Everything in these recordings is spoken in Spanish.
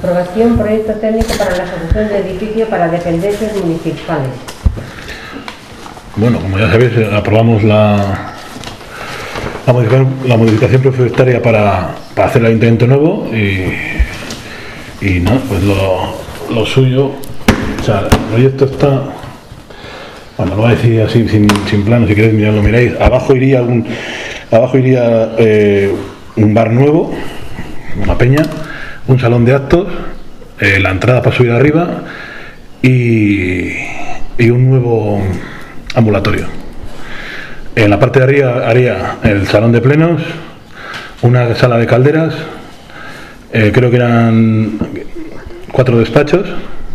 Aprobación proyecto técnico para la ejecución de edificio para dependencias municipales. Bueno, como ya sabéis, aprobamos la modificación presupuestaria para hacer el ayuntamiento nuevo y no, pues lo suyo, o sea, el proyecto está, bueno, lo voy a decir así sin plano, si queréis mirarlo, miráis. Abajo iría un bar nuevo, una peña, un salón de actos, la entrada para subir arriba y un nuevo ambulatorio. En la parte de arriba haría el salón de plenos, una sala de calderas, creo que eran 4 despachos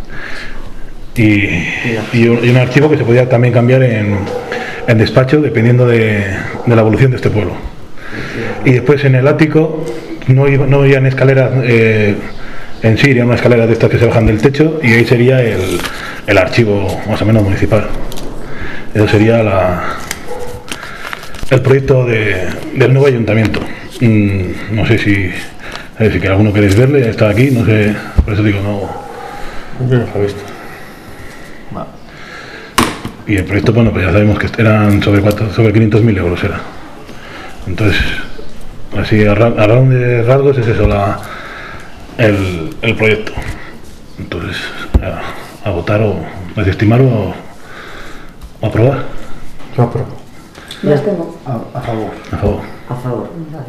y un archivo que se podía también cambiar en despacho dependiendo de la evolución de este pueblo. Y después en el ático no irían escaleras en sí, irían unas escaleras de estas que se bajan del techo y ahí sería el archivo más o menos municipal. Eso sería el proyecto del nuevo ayuntamiento. No sé si que alguno queréis verle, está aquí, no sé, por eso digo, no lo he visto. Y el proyecto, bueno, pues ya sabemos que eran sobre 500.000 euros era. Entonces, así a grandes rasgos es eso el proyecto. Entonces, a votar o a desestimar o a aprobar. Yo apruebo. Las tengo. A favor. A favor. A favor. Vale.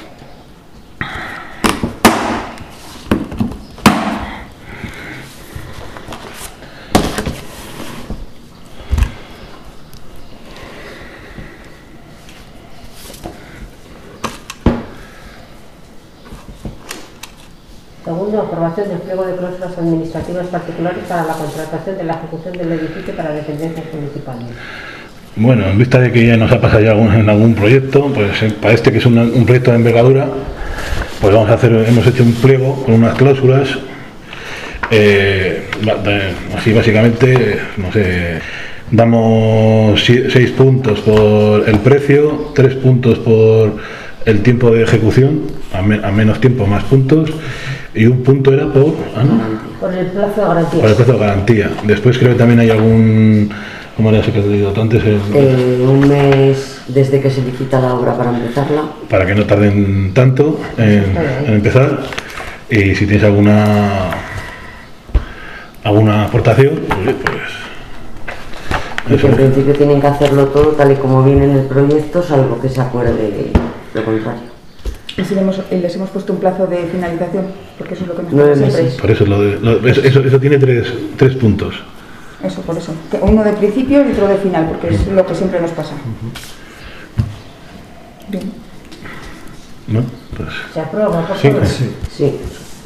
Segundo, aprobación del pliego de cláusulas administrativas particulares para la contratación de la ejecución del edificio para dependencias municipales. Bueno, en vista de que ya nos ha pasado ya en algún proyecto, pues para este que es un proyecto de envergadura, pues hemos hecho un pliego con unas cláusulas, así básicamente, no sé, damos 6 puntos por el precio, 3 puntos por el tiempo de ejecución, a menos tiempo más puntos, y 1 punto era por el plazo de garantía. Por el plazo de garantía. Después creo que también hay algún, ¿cómo era ese que te he dicho antes? 1 mes desde que se licita la obra para empezarla. Para que no tarden tanto en empezar. Y si tienes alguna aportación, pues Y que en principio tienen que hacerlo todo tal y como viene en el proyecto, salvo que se acuerde lo contrario. Y si les hemos puesto un plazo de finalización, porque eso es lo que nos 9 pasa siempre. meses. Por eso eso tiene 3 puntos. Eso, por eso. Que uno de principio y otro de final, porque es lo que siempre nos pasa. Bien. ¿No? Pues, ¿Se aprueba, por sí, favor? Sí.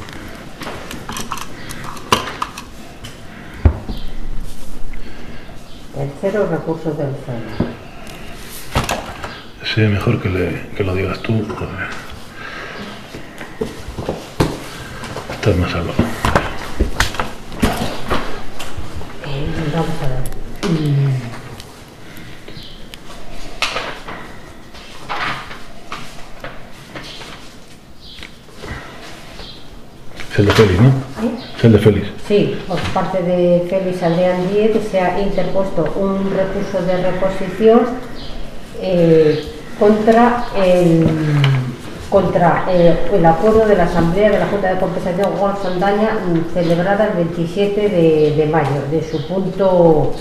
Tercero, recursos del fondo. sería mejor que lo digas tú. Estás más hablado. Vamos a ver. Es el de Félix, ¿no? Es el de Félix. Sí, por parte de Félix Adrián Díez se ha interpuesto un recurso de reposición contra el acuerdo de la Asamblea de la Junta de Compensación Guadalajara celebrada el 27 de mayo, de su punto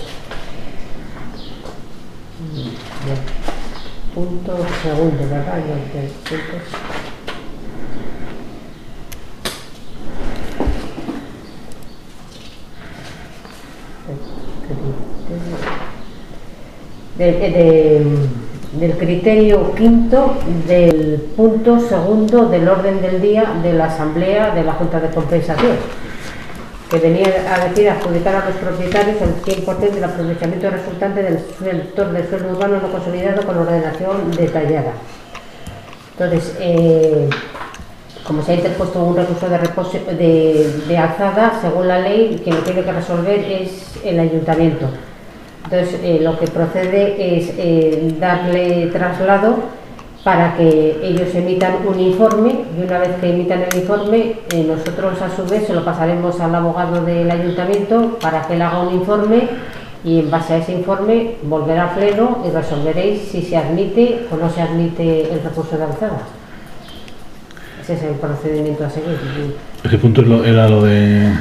segundo, ¿verdad? Del criterio quinto del punto segundo del orden del día de la Asamblea de la Junta de Compensación, que venía a decir adjudicar a los propietarios el 100% del aprovechamiento resultante del sector del suelo urbano no consolidado con ordenación detallada. Entonces, como se ha interpuesto un recurso de alzada, según la ley, quien lo tiene que resolver es el ayuntamiento. Entonces, lo que procede es darle traslado para que ellos emitan un informe, y una vez que emitan el informe, nosotros a su vez se lo pasaremos al abogado del ayuntamiento para que él haga un informe, y en base a ese informe volverá al pleno y resolveréis si se admite o no se admite el recurso de alzada. Ese es el procedimiento a seguir. Ese punto era lo de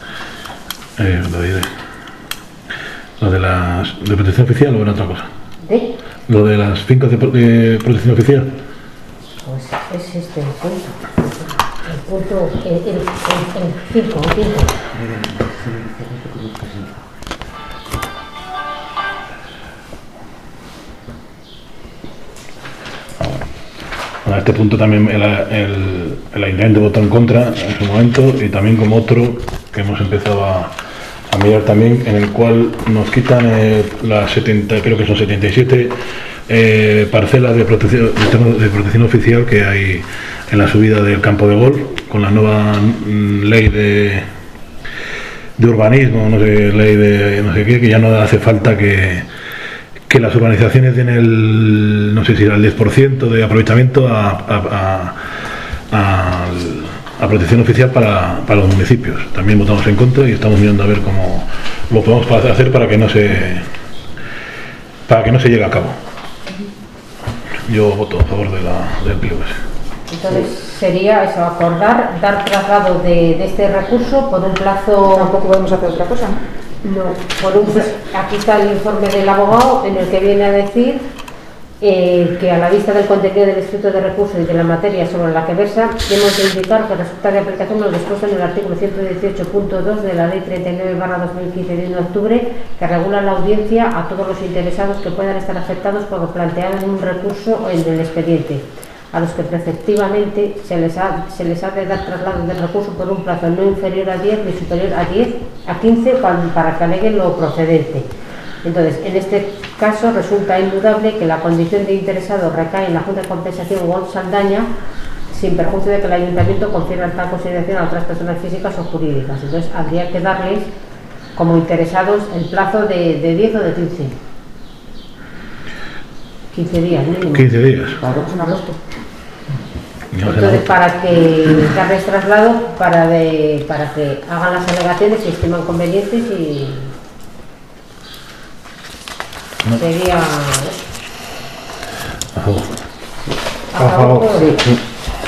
protección oficial, o era otra cosa. ¿De? Lo de las fincas de protección oficial. Pues es este el punto. El 5. A este punto también el ayuntamiento votó en contra en su momento, y también como otro que hemos empezado a mirar también, en el cual nos quitan las 70, creo que son 77 parcelas de protección oficial que hay en la subida del campo de golf, con la nueva ley de urbanismo, no sé, ley de no sé qué, que ya no hace falta que las urbanizaciones den el, no sé si era el 10% de aprovechamiento a protección oficial para los municipios. También votamos en contra y estamos mirando a ver cómo lo podemos hacer para que no se llegue a cabo. Yo voto a favor del pliego ese. Entonces sería eso, acordar, dar traslado de este recurso por un plazo. Tampoco podemos hacer otra cosa, ¿no? No, aquí está el informe del abogado en el que viene a decir que a la vista del contenido del escrito de recurso y de la materia sobre la que versa, hemos de indicar que resulta de aplicación lo dispuesto en el artículo 118.2 de la Ley 39/2015 de 1 de octubre, que regula la audiencia a todos los interesados que puedan estar afectados por lo planteado en un recurso o en el expediente, a los que preceptivamente se les ha de dar traslado del recurso por un plazo no inferior a 10 ni superior a 15 para que aleguen lo procedente. Entonces, en este caso resulta indudable que la condición de interesado recae en la Junta de Compensación Golf Saldaña, sin perjuicio de que el Ayuntamiento confiera tal consideración a otras personas físicas o jurídicas. Entonces, habría que darles como interesados el plazo de 10 o de 15. 15 días, mínimo. 15 días. Claro, es en agosto. Entonces, para que darles traslado, para que hagan las alegaciones si estiman convenientes, y No. sería A favor. a favor. Sí.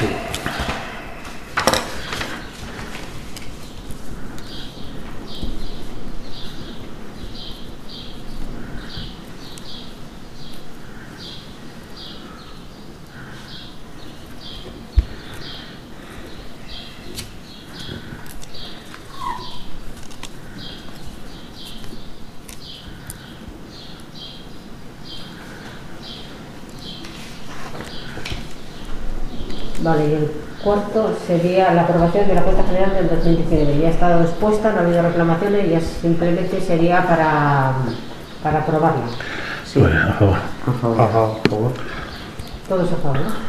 Vale, y el cuarto sería la aprobación de la cuenta general del 2019. Ya ha estado expuesta, no ha habido reclamaciones, ya simplemente sería para aprobarla. Sí. Bueno, a favor. A favor. A favor. Todos a favor, ¿no?